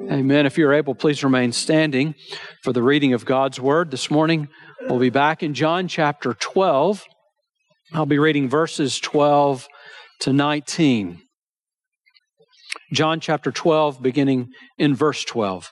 Amen. If you're able, please remain standing for the reading of God's Word. This morning, we'll be back in John chapter 12. I'll be reading verses 12 to 19. John chapter 12, beginning in verse 12.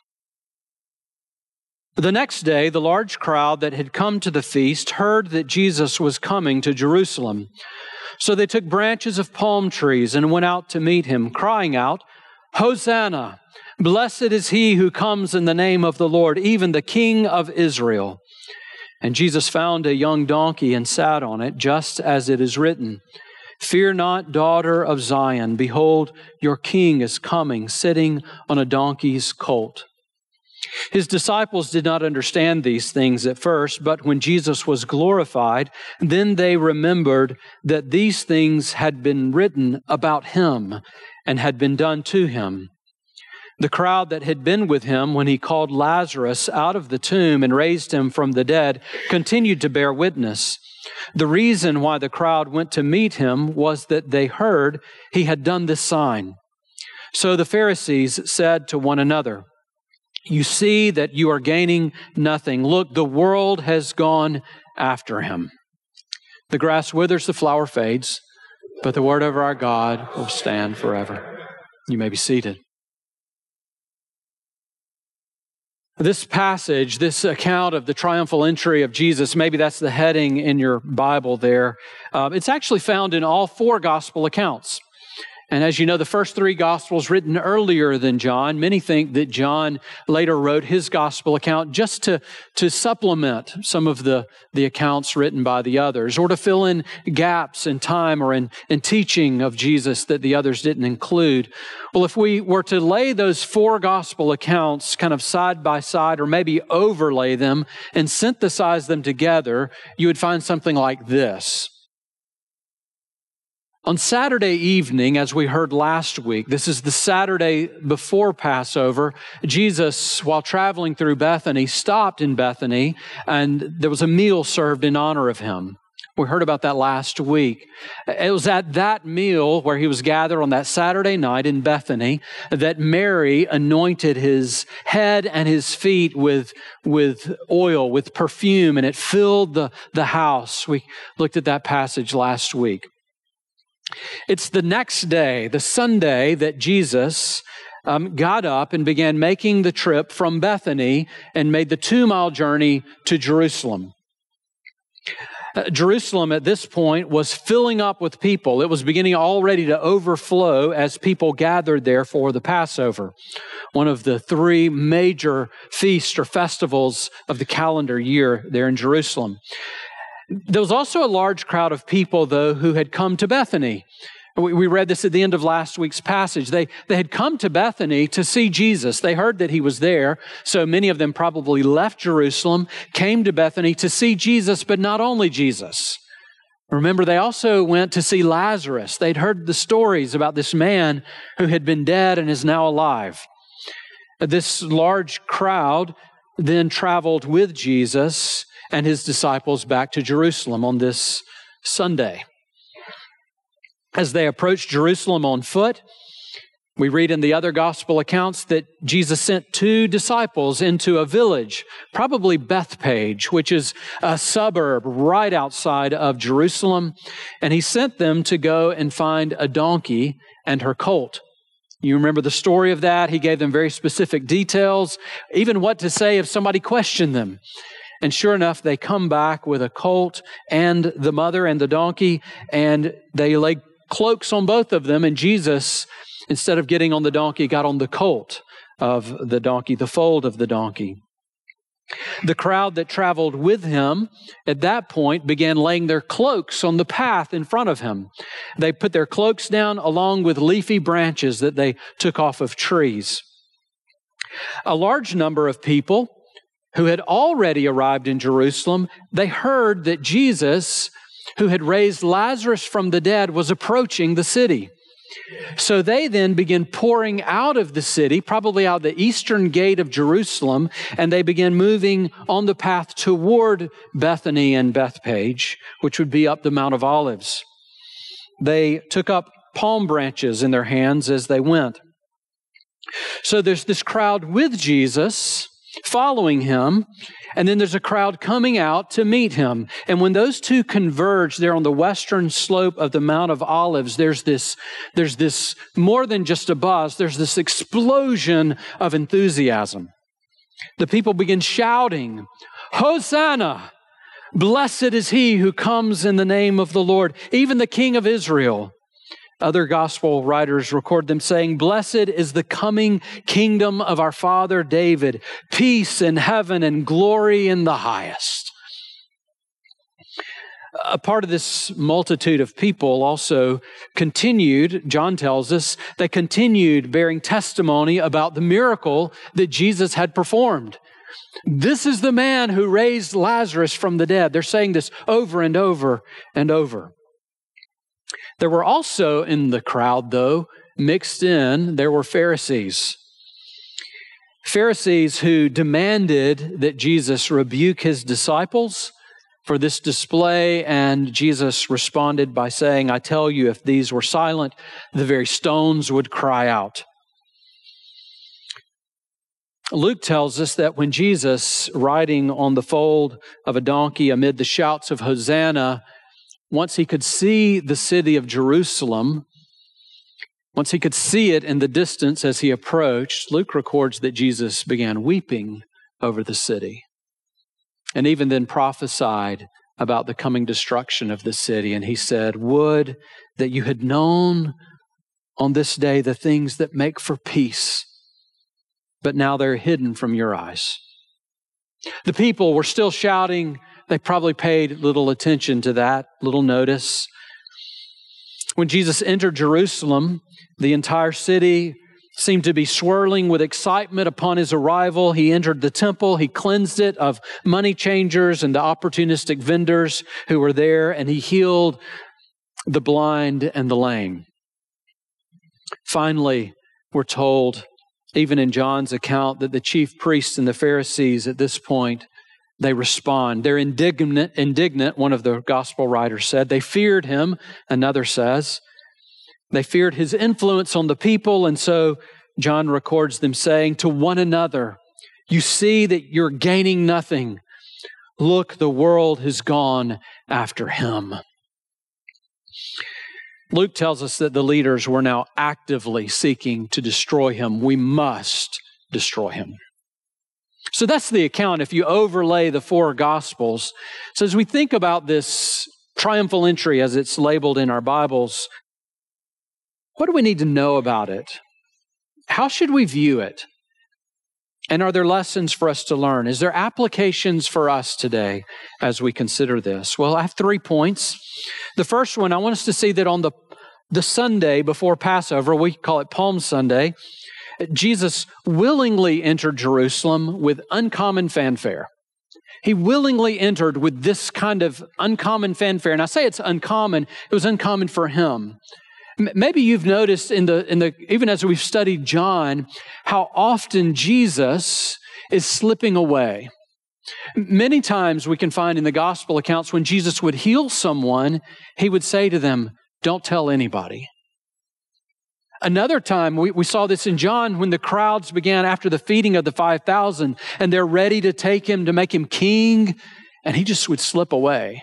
The next day, the large crowd that had come to the feast heard that Jesus was coming to Jerusalem. So they took branches of palm trees and went out to meet him, crying out, "Hosanna! Blessed is he who comes in the name of the Lord, even the King of Israel." And Jesus found a young donkey and sat on it, just as it is written, "Fear not, daughter of Zion. Behold, your king is coming, sitting on a donkey's colt." His disciples did not understand these things at first, but when Jesus was glorified, then they remembered that these things had been written about him and had been done to him. The crowd that had been with him when he called Lazarus out of the tomb and raised him from the dead continued to bear witness. The reason why the crowd went to meet him was that they heard he had done this sign. So the Pharisees said to one another, "You see that you are gaining nothing. Look, the world has gone after him. The grass withers, the flower fades, but the word of our God will stand forever." You may be seated. This passage, this account of the triumphal entry of Jesus, maybe that's the heading in your Bible there. It's actually found in all four gospel accounts. And as you know, the first three Gospels written earlier than John. Many think that John later wrote his gospel account just to supplement some of the accounts written by the others, or to fill in gaps in time or in teaching of Jesus that the others didn't include. Well, if we were to lay those four gospel accounts kind of side by side, or maybe overlay them and synthesize them together, you would find something like this. On Saturday evening, as we heard last week, this is the Saturday before Passover, Jesus, while traveling through Bethany, stopped in Bethany, and there was a meal served in honor of him. We heard about that last week. It was at that meal where he was gathered on that Saturday night in Bethany that Mary anointed his head and his feet with oil, with perfume, and it filled the house. We looked at that passage last week. It's the next day, the Sunday, that Jesus got up and began making the trip from Bethany and made the 2-mile journey to Jerusalem. Jerusalem at this point was filling up with people. It was beginning already to overflow as people gathered there for the Passover, one of the three major feasts or festivals of the calendar year there in Jerusalem. There was also a large crowd of people, though, who had come to Bethany. We read this at the end of last week's passage. They had come to Bethany to see Jesus. They heard that he was there, so many of them probably left Jerusalem, came to Bethany to see Jesus, but not only Jesus. Remember, they also went to see Lazarus. They'd heard the stories about this man who had been dead and is now alive. This large crowd then traveled with Jesus and his disciples back to Jerusalem on this Sunday. As they approached Jerusalem on foot, we read in the other gospel accounts that Jesus sent 2 disciples into a village, probably Bethpage, which is a suburb right outside of Jerusalem, and he sent them to go and find a donkey and her colt. You remember the story of that? He gave them very specific details, even what to say if somebody questioned them. And sure enough, they come back with a colt and the mother and the donkey, and they lay cloaks on both of them. And Jesus, instead of getting on the donkey, got on the colt of the donkey, the foal of the donkey. The crowd that traveled with him at that point began laying their cloaks on the path in front of him. They put their cloaks down along with leafy branches that they took off of trees. A large number of people who had already arrived in Jerusalem, they heard that Jesus, who had raised Lazarus from the dead, was approaching the city. So they then begin pouring out of the city, probably out the eastern gate of Jerusalem, and they begin moving on the path toward Bethany and Bethpage, which would be up the Mount of Olives. They took up palm branches in their hands as they went. So there's this crowd with Jesus, following him, and then there's a crowd coming out to meet him. And when those two converge there on the western slope of the Mount of Olives, there's this more than just a buzz, there's this explosion of enthusiasm. The people begin shouting, "Hosanna! Blessed is he who comes in the name of the Lord, even the King of Israel." Other gospel writers record them saying, "Blessed is the coming kingdom of our father David, peace in heaven and glory in the highest." A part of this multitude of people also continued, John tells us, they continued bearing testimony about the miracle that Jesus had performed. This is the man who raised Lazarus from the dead. They're saying this over and over and over. There were also in the crowd, though, mixed in, there were Pharisees. Pharisees who demanded that Jesus rebuke his disciples for this display, and Jesus responded by saying, "I tell you, if these were silent, the very stones would cry out." Luke tells us that when Jesus, riding on the foal of a donkey amid the shouts of Hosanna, once he could see the city of Jerusalem, once he could see it in the distance as he approached, Luke records that Jesus began weeping over the city and even then prophesied about the coming destruction of the city. And he said, "Would that you had known on this day the things that make for peace, but now they're hidden from your eyes." The people were still shouting. They probably paid little attention to that, little notice. When Jesus entered Jerusalem, the entire city seemed to be swirling with excitement upon his arrival. He entered the temple, he cleansed it of money changers and the opportunistic vendors who were there, and he healed the blind and the lame. Finally, we're told, even in John's account, that the chief priests and the Pharisees at this point, they respond. They're indignant, one of the gospel writers said. They feared him, another says. They feared his influence on the people, and so John records them saying to one another, "You see that you're gaining nothing. Look, the world has gone after him." Luke tells us that the leaders were now actively seeking to destroy him. We must destroy him. So that's the account if you overlay the four Gospels. So as we think about this triumphal entry as it's labeled in our Bibles, what do we need to know about it? How should we view it? And are there lessons for us to learn? Is there applications for us today as we consider this? Well, I have 3 points. The first one, I want us to see that on the Sunday before Passover, we call it Palm Sunday, Jesus willingly entered Jerusalem with uncommon fanfare. He willingly entered with this kind of uncommon fanfare. And I say it's uncommon, it was uncommon for him. Maybe you've noticed even as we've studied John, how often Jesus is slipping away. Many times we can find in the gospel accounts when Jesus would heal someone, he would say to them, "Don't tell anybody." Another time, we saw this in John when the crowds began after the feeding of the 5,000 and they're ready to take him to make him king, and he just would slip away.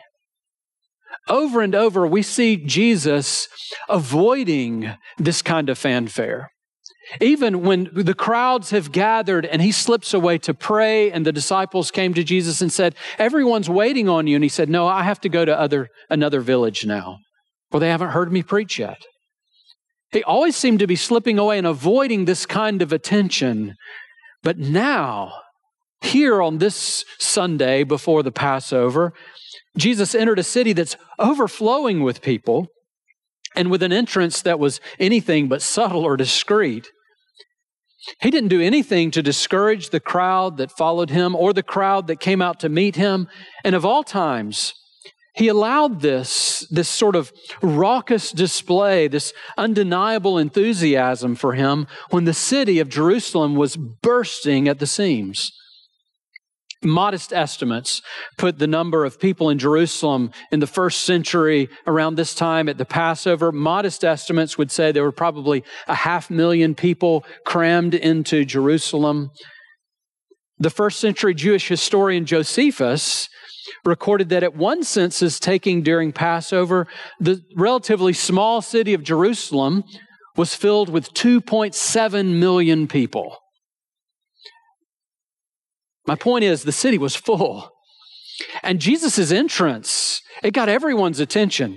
Over and over, we see Jesus avoiding this kind of fanfare. Even when the crowds have gathered and he slips away to pray and the disciples came to Jesus and said, "Everyone's waiting on you." And he said, "No, I have to go to another village now, for they haven't heard me preach yet." He always seemed to be slipping away and avoiding this kind of attention. But now, here on this Sunday before the Passover, Jesus entered a city that's overflowing with people and with an entrance that was anything but subtle or discreet. He didn't do anything to discourage the crowd that followed him or the crowd that came out to meet him. And of all times, he allowed this sort of raucous display, this undeniable enthusiasm for him when the city of Jerusalem was bursting at the seams. Modest estimates put the number of people in Jerusalem in the first century around this time at the Passover. Modest estimates would say there were probably 500,000 people crammed into Jerusalem. The first century Jewish historian Josephus recorded that at one census taking during Passover, the relatively small city of Jerusalem was filled with 2.7 million people. My point is, the city was full. And Jesus' entrance, it got everyone's attention.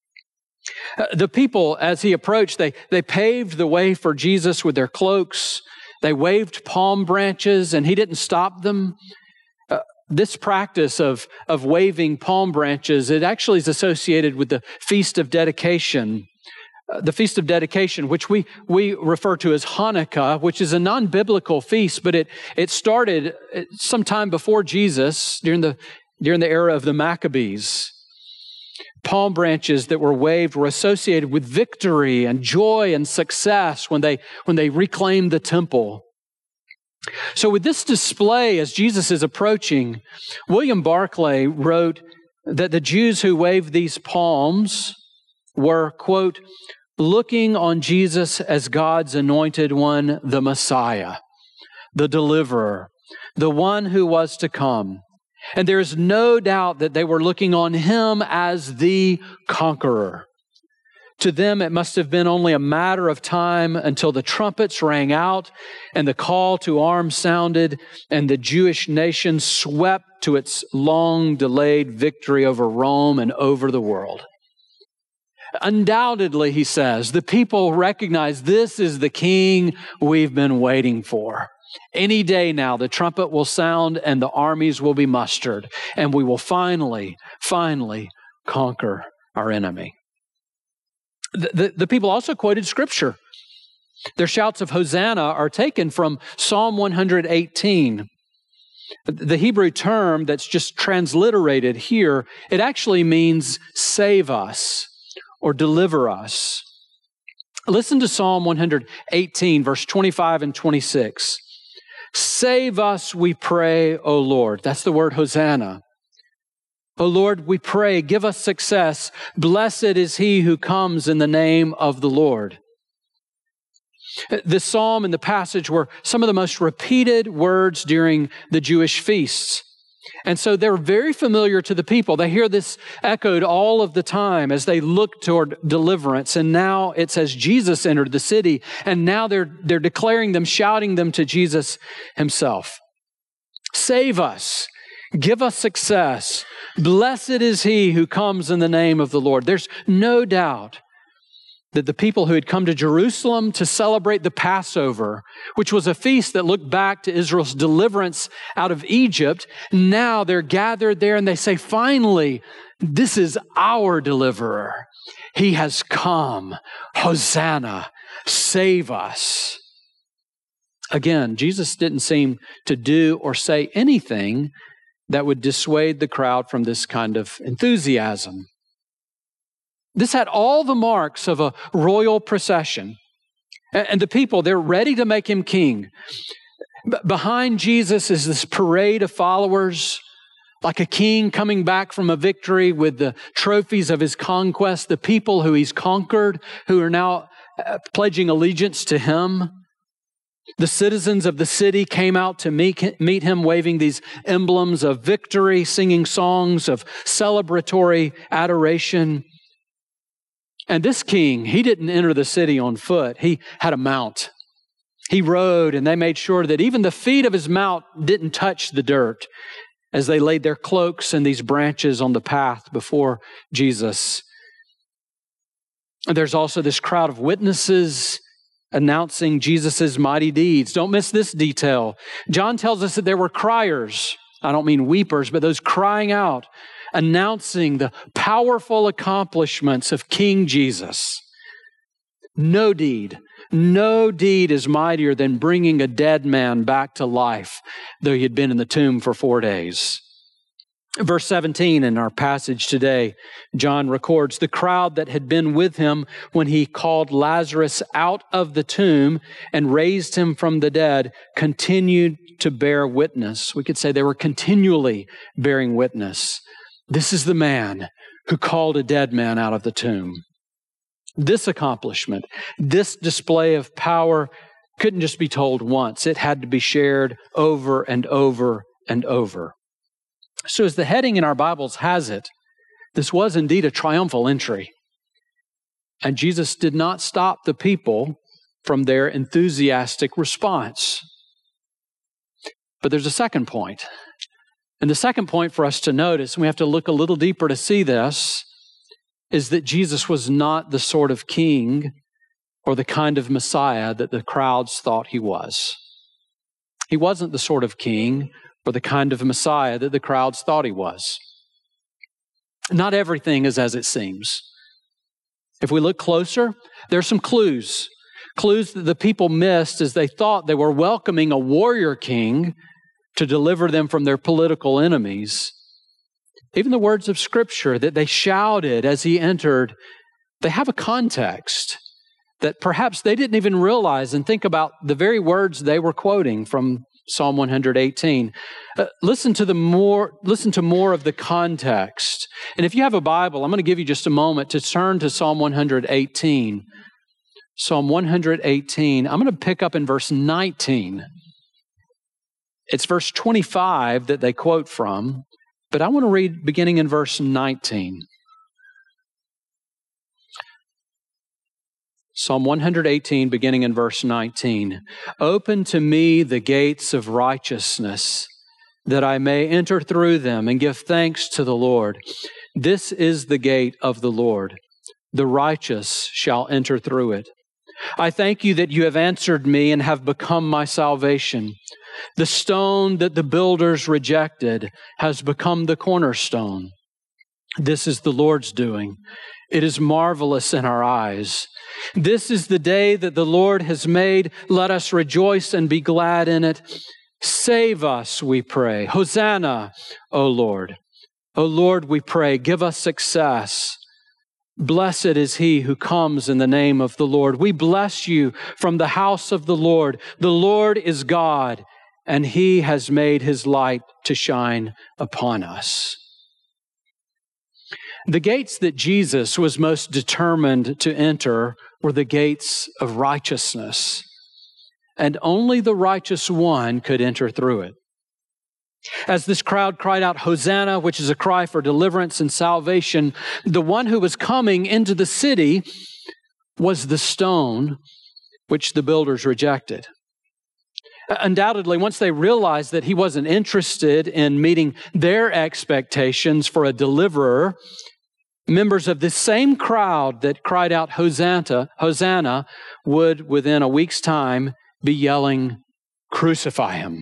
The people, as he approached, they paved the way for Jesus with their cloaks. They waved palm branches, and he didn't stop them. This practice of waving palm branches, it actually is associated with the Feast of Dedication. The Feast of Dedication, which we refer to as Hanukkah, which is a non-biblical feast, but it started sometime before Jesus, during the era of the Maccabees. Palm branches that were waved were associated with victory and joy and success when they reclaimed the temple. So with this display, as Jesus is approaching, William Barclay wrote that the Jews who waved these palms were, quote, looking on Jesus as God's anointed one, the Messiah, the deliverer, the one who was to come. And there is no doubt that they were looking on him as the conqueror. To them, it must have been only a matter of time until the trumpets rang out and the call to arms sounded and the Jewish nation swept to its long-delayed victory over Rome and over the world. Undoubtedly, he says, the people recognize this is the king we've been waiting for. Any day now, the trumpet will sound and the armies will be mustered, and we will finally conquer our enemy. The people also quoted Scripture. Their shouts of Hosanna are taken from Psalm 118. The Hebrew term that's just transliterated here, it actually means save us or deliver us. Listen to Psalm 118, verse 25 and 26. Save us, we pray, O Lord. That's the word Hosanna. O Lord, we pray, give us success. Blessed is he who comes in the name of the Lord. This psalm and the passage were some of the most repeated words during the Jewish feasts. And so they're very familiar to the people. They hear this echoed all of the time as they look toward deliverance. And now it's as Jesus entered the city, and now they're declaring them, shouting them to Jesus himself. Save us. Give us success. Blessed is he who comes in the name of the Lord. There's no doubt that the people who had come to Jerusalem to celebrate the Passover, which was a feast that looked back to Israel's deliverance out of Egypt, now they're gathered there and they say, finally, this is our deliverer. He has come. Hosanna, save us. Again, Jesus didn't seem to do or say anything that would dissuade the crowd from this kind of enthusiasm. This had all the marks of a royal procession. And the people, they're ready to make him king. Behind Jesus is this parade of followers, like a king coming back from a victory with the trophies of his conquest, the people who he's conquered, who are now pledging allegiance to him. The citizens of the city came out to meet him, waving these emblems of victory, singing songs of celebratory adoration. And this king, he didn't enter the city on foot. He had a mount. He rode, and they made sure that even the feet of his mount didn't touch the dirt as they laid their cloaks and these branches on the path before Jesus. And there's also this crowd of witnesses announcing Jesus' mighty deeds. Don't miss this detail. John tells us that there were criers. I don't mean weepers, but those crying out, announcing the powerful accomplishments of King Jesus. No deed is mightier than bringing a dead man back to life, though he had been in the tomb for 4 days. Verse 17 in our passage today, John records, the crowd that had been with him when he called Lazarus out of the tomb and raised him from the dead continued to bear witness. We could say they were continually bearing witness. This is the man who called a dead man out of the tomb. This accomplishment, this display of power couldn't just be told once. It had to be shared over and over and over. So as the heading in our Bibles has it, this was indeed a triumphal entry. And Jesus did not stop the people from their enthusiastic response. But there's a second point. And the second point for us to notice, and we have to look a little deeper to see this, is that Jesus was not the sort of king or the kind of Messiah that the crowds thought he was. He wasn't the sort of king or the kind of Messiah that the crowds thought he was. Not everything is as it seems. If we look closer, there are some clues that the people missed as they thought they were welcoming a warrior king to deliver them from their political enemies. Even the words of Scripture that they shouted as he entered, they have a context that perhaps they didn't even realize. And think about the very words they were quoting from Psalm 118. Listen to more of the context. And if you have a Bible, I'm going to give you just a moment to turn to Psalm 118. Psalm 118, I'm going to pick up in verse 19. It's verse 25 that they quote from, but I want to read beginning in verse 19. Psalm 118, beginning in verse 19. Open to me the gates of righteousness, that I may enter through them and give thanks to the Lord. This is the gate of the Lord. The righteous shall enter through it. I thank you that you have answered me and have become my salvation. The stone that the builders rejected has become the cornerstone. This is the Lord's doing. It is marvelous in our eyes. This is the day that the Lord has made. Let us rejoice and be glad in it. Save us, we pray. Hosanna, O Lord. O Lord, we pray, give us success. Blessed is he who comes in the name of the Lord. We bless you from the house of the Lord. The Lord is God, and he has made his light to shine upon us. The gates that Jesus was most determined to enter were the gates of righteousness, and only the righteous one could enter through it. As this crowd cried out, Hosanna, which is a cry for deliverance and salvation, the one who was coming into the city was the stone which the builders rejected. Undoubtedly, once they realized that he wasn't interested in meeting their expectations for a deliverer, members of this same crowd that cried out, Hosanna, would, within a week's time, be yelling, crucify him.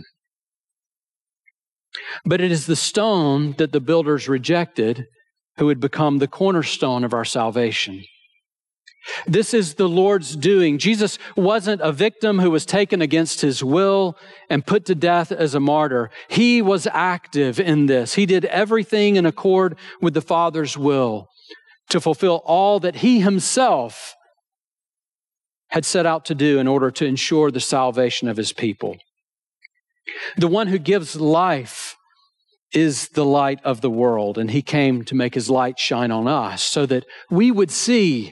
But it is the stone that the builders rejected who would become the cornerstone of our salvation. This is the Lord's doing. Jesus wasn't a victim who was taken against his will and put to death as a martyr. He was active in this. He did everything in accord with the Father's will to fulfill all that he himself had set out to do in order to ensure the salvation of his people. The one who gives life is the light of the world, and he came to make his light shine on us so that we would see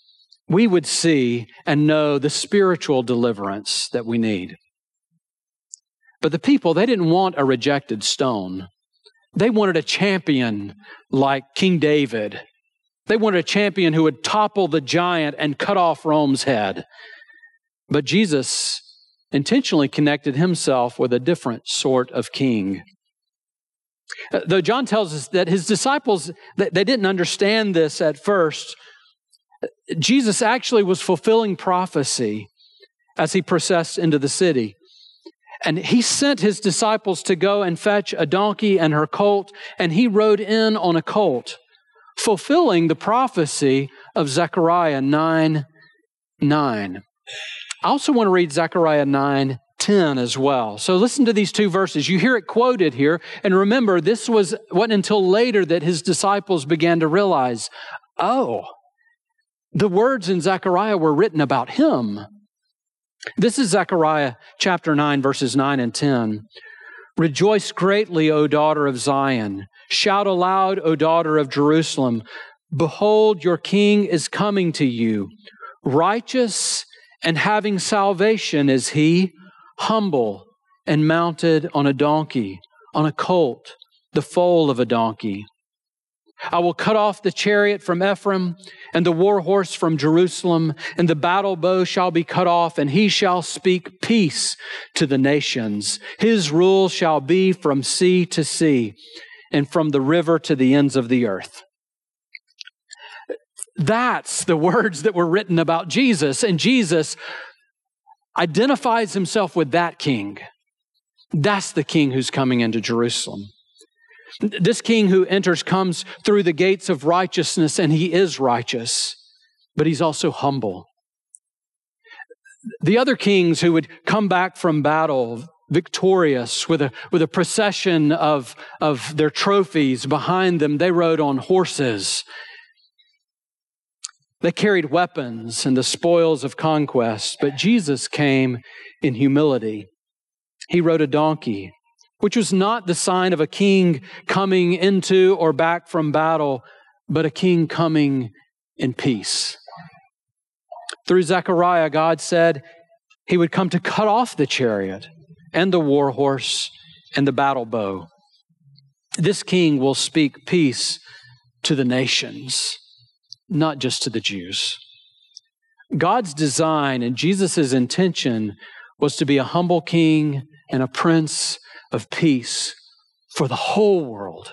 and know the spiritual deliverance that we need. But the people, they didn't want a rejected stone. They wanted a champion like King David. They wanted a champion who would topple the giant and cut off Rome's head. But Jesus intentionally connected himself with a different sort of king. Though John tells us that his disciples, they didn't understand this at first, Jesus actually was fulfilling prophecy as he processed into the city. And he sent his disciples to go and fetch a donkey and her colt, and he rode in on a colt, fulfilling the prophecy of Zechariah 9:9. I also want to read Zechariah 9:10. 10 as well. So listen to these two verses. You hear it quoted here. And remember, this wasn't until later that his disciples began to realize, oh, the words in Zechariah were written about him. This is Zechariah chapter 9, verses 9 and 10. Rejoice greatly, O daughter of Zion. Shout aloud, O daughter of Jerusalem. Behold, your king is coming to you. Righteous and having salvation is he, humble and mounted on a donkey, on a colt, the foal of a donkey. I will cut off the chariot from Ephraim and the war horse from Jerusalem, and the battle bow shall be cut off, and he shall speak peace to the nations. His rule shall be from sea to sea and from the river to the ends of the earth. That's the words that were written about Jesus, and Jesus identifies himself with that king. That's the king who's coming into Jerusalem. This king who enters comes through the gates of righteousness, and he is righteous, but he's also humble. The other kings who would come back from battle victorious with a procession of their trophies behind them, they rode on horses. They carried weapons and the spoils of conquest, but Jesus came in humility. He rode a donkey, which was not the sign of a king coming into or back from battle, but a king coming in peace. Through Zechariah, God said he would come to cut off the chariot and the war horse and the battle bow. This king will speak peace to the nations, not just to the Jews. God's design and Jesus' intention was to be a humble king and a prince of peace for the whole world.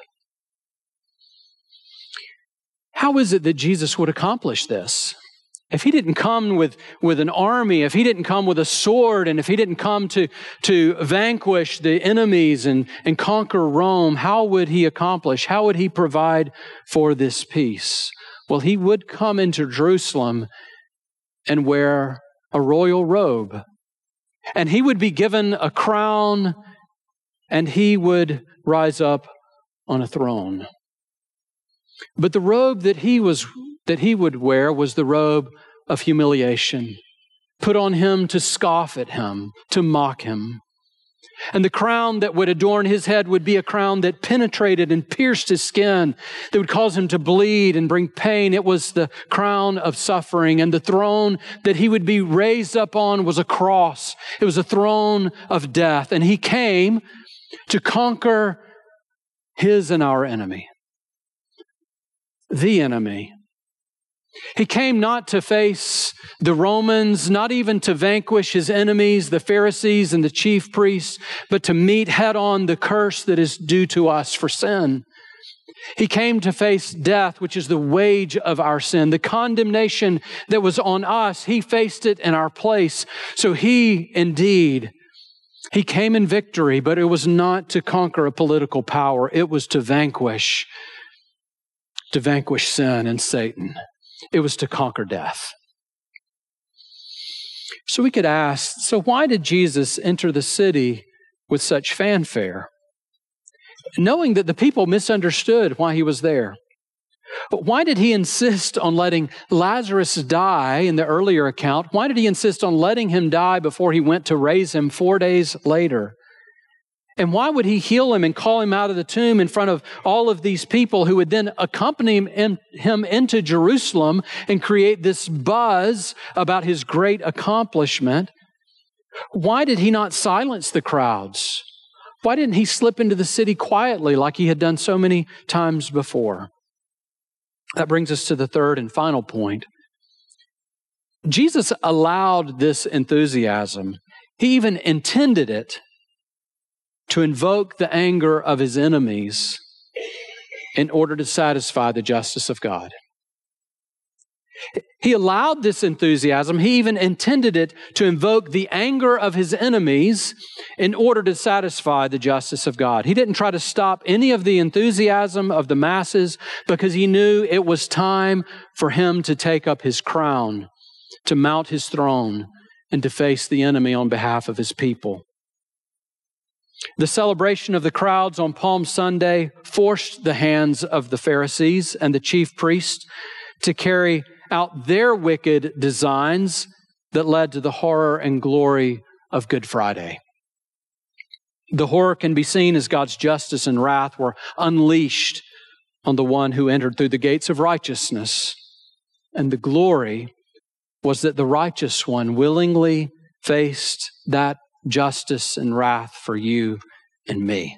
How is it that Jesus would accomplish this? If he didn't come with an army, if he didn't come with a sword, and if he didn't come to vanquish the enemies and conquer Rome, how would he accomplish? How would he provide for this peace? Well, he would come into Jerusalem and wear a royal robe. And he would be given a crown, and he would rise up on a throne. But the robe that he would wear was the robe of humiliation, put on him to scoff at him, to mock him. And the crown that would adorn his head would be a crown that penetrated and pierced his skin, that would cause him to bleed and bring pain. It was the crown of suffering. And the throne that he would be raised up on was a cross. It was a throne of death. And he came to conquer his and our enemy, the enemy. He came not to face the Romans, not even to vanquish his enemies, the Pharisees and the chief priests, but to meet head on the curse that is due to us for sin. He came to face death, which is the wage of our sin. The condemnation that was on us, he faced it in our place. So he came in victory, but it was not to conquer a political power. It was to vanquish sin and Satan. It was to conquer death. So we could ask, so why did Jesus enter the city with such fanfare? Knowing that the people misunderstood why he was there. But why did he insist on letting Lazarus die in the earlier account? Why did he insist on letting him die before he went to raise him 4 days later? And why would he heal him and call him out of the tomb in front of all of these people who would then accompany him into Jerusalem and create this buzz about his great accomplishment? Why did he not silence the crowds? Why didn't he slip into the city quietly like he had done so many times before? That brings us to the third and final point. Jesus allowed this enthusiasm. He even intended it to invoke the anger of his enemies in order to satisfy the justice of God. He allowed this enthusiasm. He even intended it to invoke the anger of his enemies in order to satisfy the justice of God. He didn't try to stop any of the enthusiasm of the masses because he knew it was time for him to take up his crown, to mount his throne, and to face the enemy on behalf of his people. The celebration of the crowds on Palm Sunday forced the hands of the Pharisees and the chief priests to carry out their wicked designs that led to the horror and glory of Good Friday. The horror can be seen as God's justice and wrath were unleashed on the one who entered through the gates of righteousness. And the glory was that the righteous one willingly faced that justice and wrath for you and me.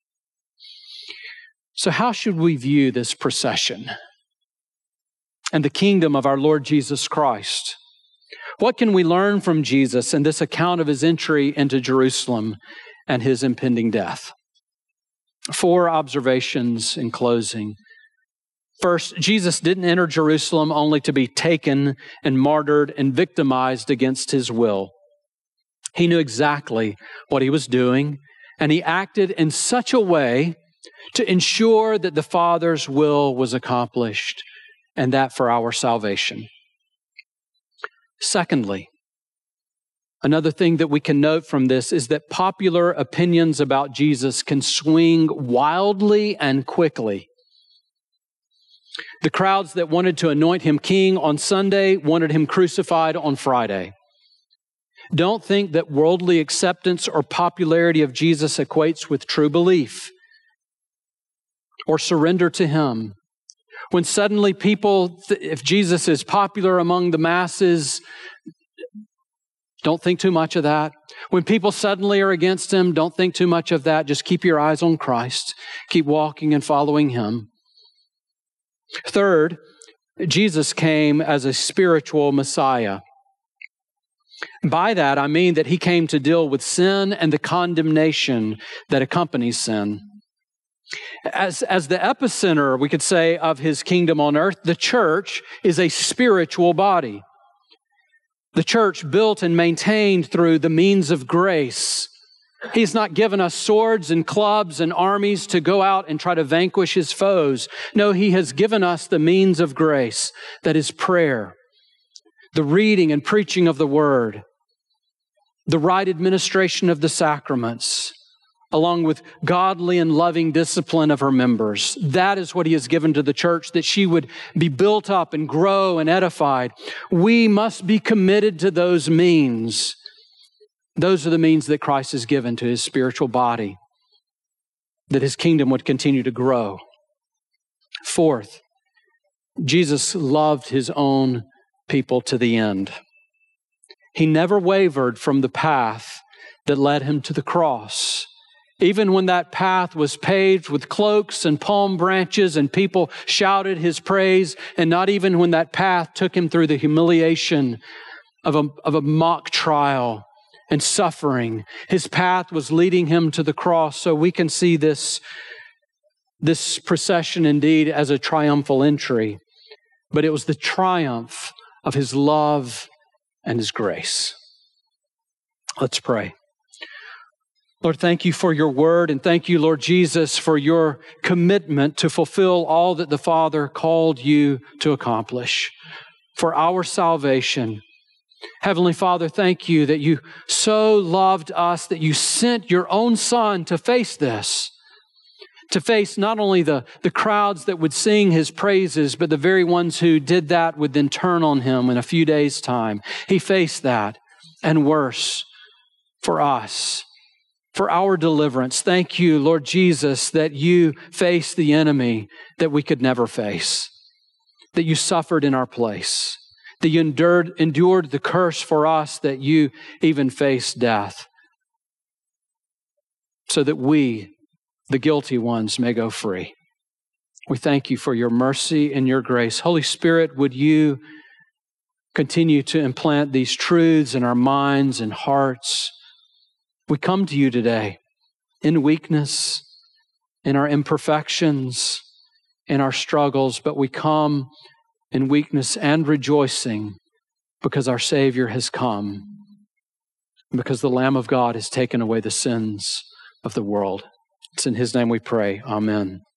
So how should we view this procession and the kingdom of our Lord Jesus Christ? What can we learn from Jesus in this account of his entry into Jerusalem and his impending death? 4 observations in closing. First, Jesus didn't enter Jerusalem only to be taken and martyred and victimized against his will. He knew exactly what he was doing, and he acted in such a way to ensure that the Father's will was accomplished, and that for our salvation. Secondly, another thing that we can note from this is that popular opinions about Jesus can swing wildly and quickly. The crowds that wanted to anoint him king on Sunday wanted him crucified on Friday. Don't think that worldly acceptance or popularity of Jesus equates with true belief or surrender to him. When suddenly people, if Jesus is popular among the masses, don't think too much of that. When people suddenly are against him, don't think too much of that. Just keep your eyes on Christ. Keep walking and following him. Third, Jesus came as a spiritual Messiah. By that, I mean that he came to deal with sin and the condemnation that accompanies sin. As the epicenter, we could say, of his kingdom on earth, the church is a spiritual body. The church built and maintained through the means of grace. He's not given us swords and clubs and armies to go out and try to vanquish his foes. No, he has given us the means of grace, that is prayer, the reading and preaching of the word, the right administration of the sacraments, along with godly and loving discipline of her members. That is what he has given to the church, that she would be built up and grow and edified. We must be committed to those means. Those are the means that Christ has given to his spiritual body, that his kingdom would continue to grow. Fourth, Jesus loved his own people to the end. He never wavered from the path that led him to the cross. Even when that path was paved with cloaks and palm branches and people shouted his praise, and not even when that path took him through the humiliation of a mock trial and suffering, his path was leading him to the cross. So we can see this procession indeed as a triumphal entry, but it was the triumph of his love and his grace. Let's pray. Lord, thank you for your word, and thank you, Lord Jesus, for your commitment to fulfill all that the Father called you to accomplish for our salvation. Heavenly Father, thank you that you so loved us that you sent your own Son to face this, to face not only the crowds that would sing his praises, but the very ones who did that would then turn on him in a few days' time. He faced that and worse for us, for our deliverance. Thank you, Lord Jesus, that you faced the enemy that we could never face, that you suffered in our place, that you endured the curse for us, that you even faced death, so that we, the guilty ones, may go free. We thank you for your mercy and your grace. Holy Spirit, would you continue to implant these truths in our minds and hearts? We come to you today in weakness, in our imperfections, in our struggles, but we come in weakness and rejoicing because our Savior has come, because the Lamb of God has taken away the sins of the world. It's in His name we pray. Amen.